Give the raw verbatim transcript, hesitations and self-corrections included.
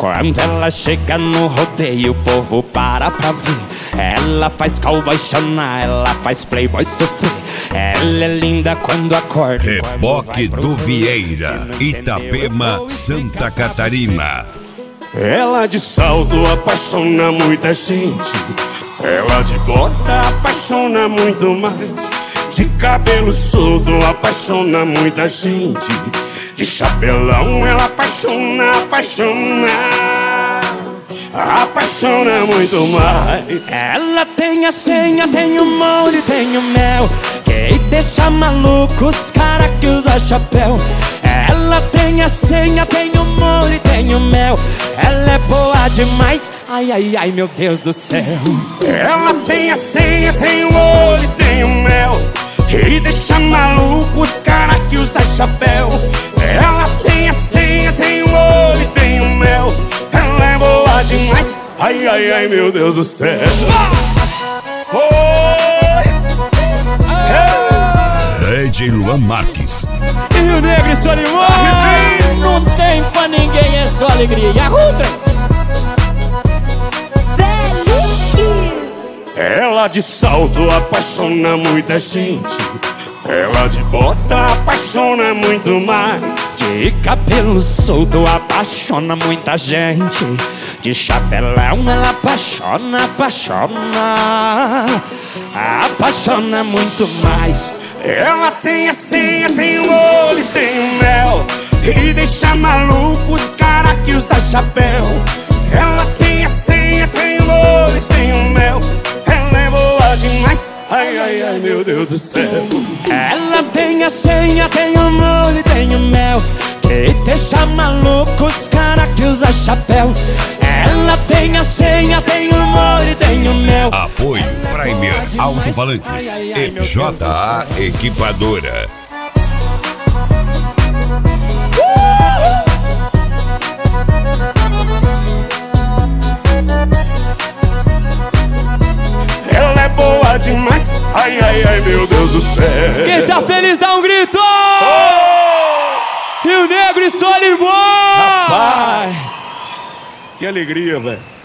Quando ela chega no rodeio, o povo para pra ver. Ela faz cowboy chorar, ela faz playboy sofrer. Ela é linda quando acorda. Reboque do Vieira, Itapema, Santa Catarina. Ela de salto apaixona muita gente. Ela de bota apaixona muito mais. De cabelo solto apaixona muita gente. De chapelão ela apaixona, apaixona, apaixona muito mais. Ela tem a senha, tem o molho, tem o mel, que deixa maluco os cara que usa chapéu. Ela tem a senha, tem o molho, tem o mel. Ela é boa demais, ai, ai, ai, meu Deus do céu. Ela tem a senha, tem o olho, tem o mel, e deixa maluco os cara que usa chapéu. Ela tem a senha, tem o olho, tem o mel. Ela é boa demais, ai, ai, ai, meu Deus do céu. D J Luan Marques. Rio Negro e Solimão, não tem pra ninguém, é só alegria. E a Rutra? Ela de salto apaixona muita gente. Ela de bota apaixona muito mais. De cabelo solto apaixona muita gente. De chapelão ela apaixona, apaixona, apaixona muito mais. Ela tem a senha, tem o olho, tem o mel, e deixa maluco os cara que usa chapéu. Ela tem a senha, tem o olho, tem o mel. Ela é boa demais, ai, ai, ai, meu Deus do céu. Ela tem a senha, tem o molho, tem o mel, que deixa maluco os cara que usa chapéu. Ela tem a senha, tem o molho, tem o mel. Apoio Primer Alto-Falantes e J A Equipadora. Ela é boa demais, ai, ai, ai, meu Deus do céu. Quem tá feliz dá um grito! Oh! Rio Negro e Solimão! Rapaz, que alegria, velho.